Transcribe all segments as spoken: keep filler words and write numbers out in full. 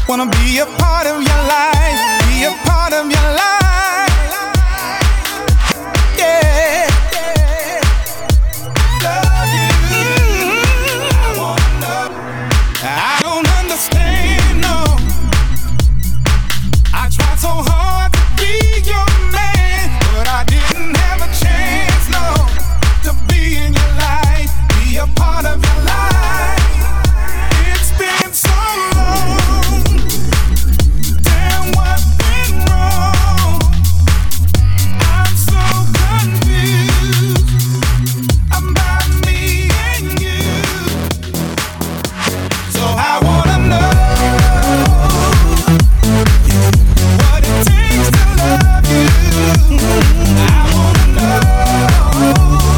Wanna be a part of your life, be a part of your life. Yeah. Love you. I wanna know. I don't understand, no. I tried so hard to be your man, but I didn't have a chance, no, to be in your life, be a part of your life. It's been so long. Damn, what went wrong? I'm so confused about me and you. So I wanna know what it takes to love you. I wanna know.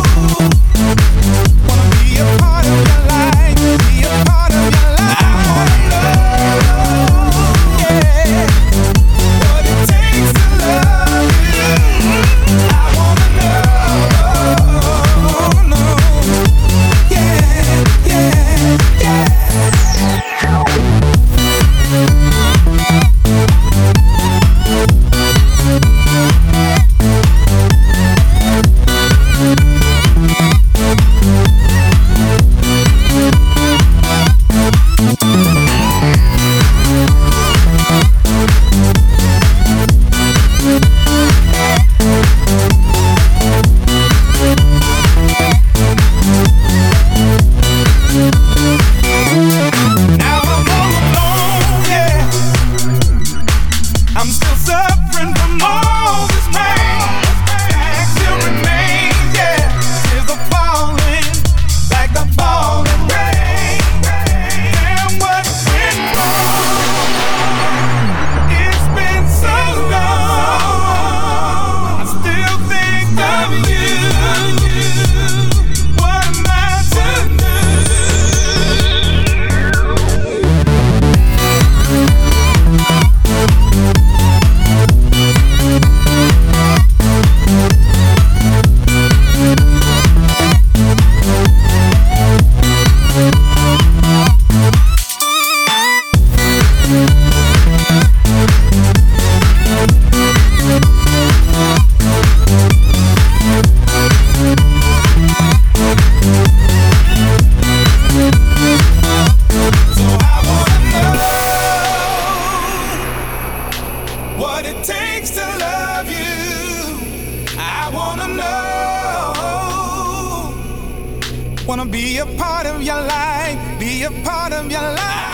Wanna be a part of your life, be a part of your life. I wanna know, yeah, what it takes to love you. I wanna know, no, yeah, yeah, yeah. Now I'm all alone, yeah. I'm still suffering from all this pain. It still remains, yeah. Tears are falling like the falling rain. Damn, what went wrong? It's been so long. I still think of you. What am I to do? So I wanna know what it takes to love you. I wanna know. Wanna be a part of your life, be a part of your life.